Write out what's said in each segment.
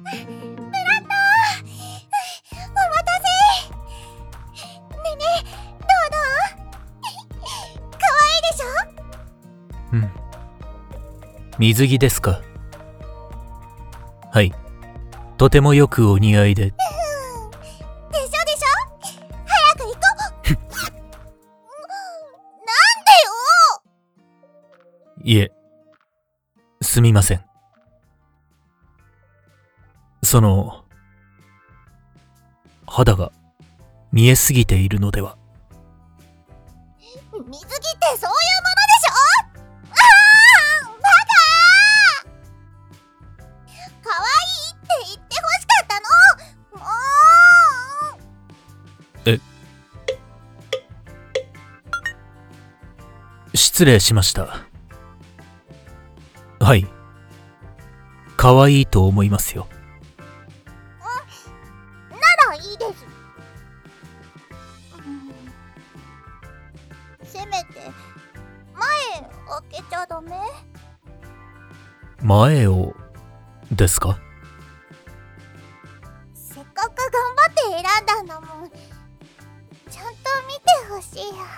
ブラッド、お待たせ。ねえねえ、どうかわいいでしょ。 うん。水着ですか？はい。とてもよくお似合いで。 でしょ早く行こう。なんでよ。 いえ、すみません。肌が見えすぎているのでは。 水着ってそういうものでしょ。バカ。かわいいって言ってほしかったの。もう。失礼しました。はい。かわいいと思いますよ。 ならいいです。せめて前開けちゃダメ？ 前をですか？ せっかく頑張って選んだんだもん。ちゃんと見てほしいよ。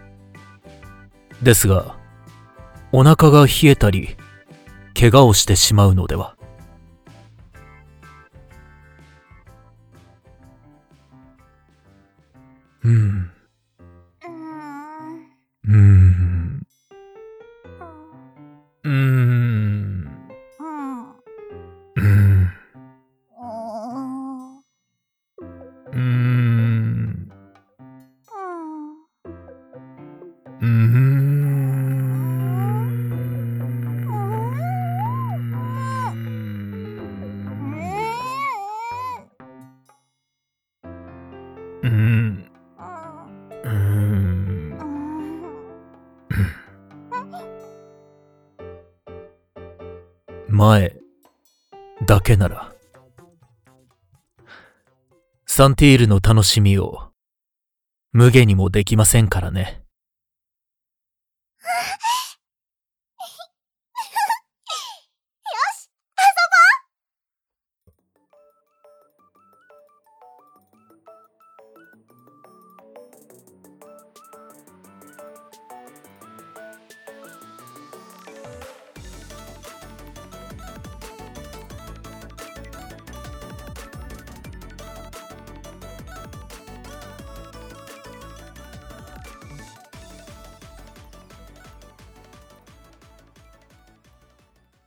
ですが、お腹が冷えたり怪我をしてしまうのでは。うーん。うーん。うーん。うーん。うーん。うーん。前だけならサンティールの楽しみを無下にもできませんからね。